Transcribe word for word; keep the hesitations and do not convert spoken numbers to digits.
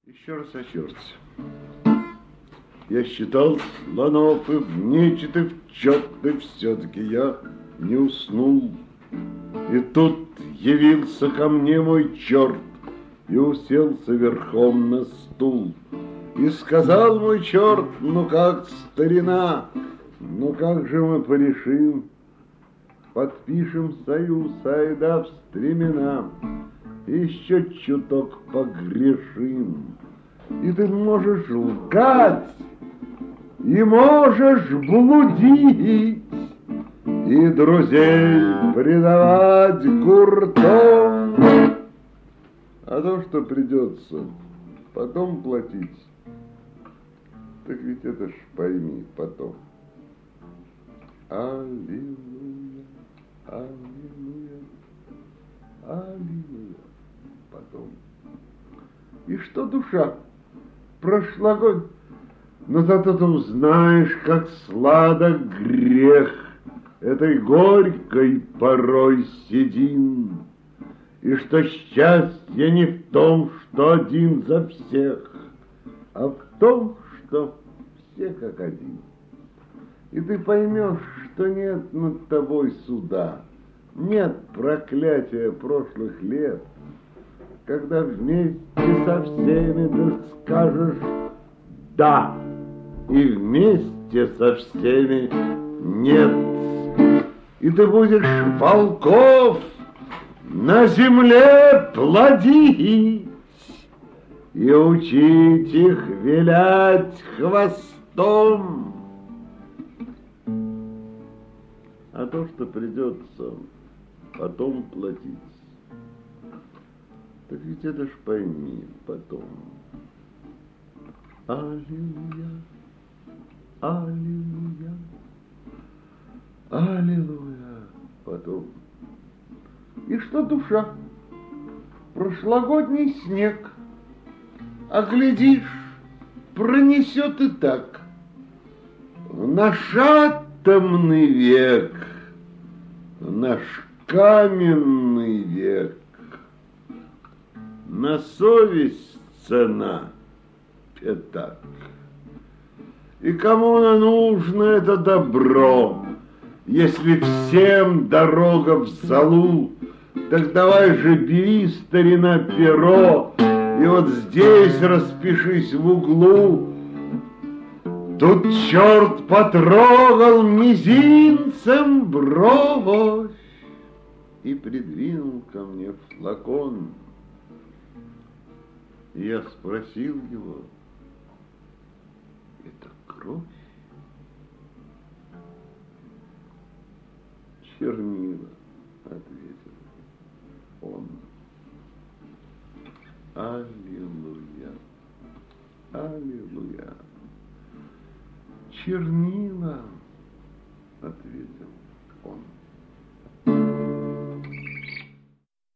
Еще раз о черте. Я считал слонов и в нечет, и в чет, и все-таки я не уснул. И тут явился ко мне мой черт и уселся верхом на стул. И сказал мой черт: ну как, старина, ну как же мы порешим? Подпишем союз, айда в стремена, еще чуток погрешим. И ты можешь лгать, и можешь блудить, и друзей предавать гуртом. А то, что придется потом платить, так ведь это ж пойми потом. Аллилуйя, аллилуйя, аллилуйя. Потом. И что душа прошлогодь, но зато ты узнаешь, как сладок грех этой горькой порой седин, и что счастье не в том, что один за всех, а в том, что все как один. И ты поймешь, что нет над тобой суда, нет проклятия прошлых лет, когда вместе со всеми ты скажешь «да», и вместе со всеми «нет». И ты будешь волков на земле плодить и учить их вилять хвостом. А то, что придется потом платить, так ведь это ж пойми потом. Аллилуйя, аллилуйя, аллилуйя, потом. И что душа? Прошлогодний снег, а глядишь, пронесет и так. В наш атомный век, в наш каменный век, на совесть цена пятак. И кому оно нужно, это добро, если всем дорога в залу? Так давай же бери, старина, перо, и вот здесь распишись в углу. Тут черт потрогал мизинцем бровь и придвинул ко мне флакон. И я спросил его: это кровь? Чернила, ответил он. Аллилуйя, аллилуйя. Чернила, ответил он.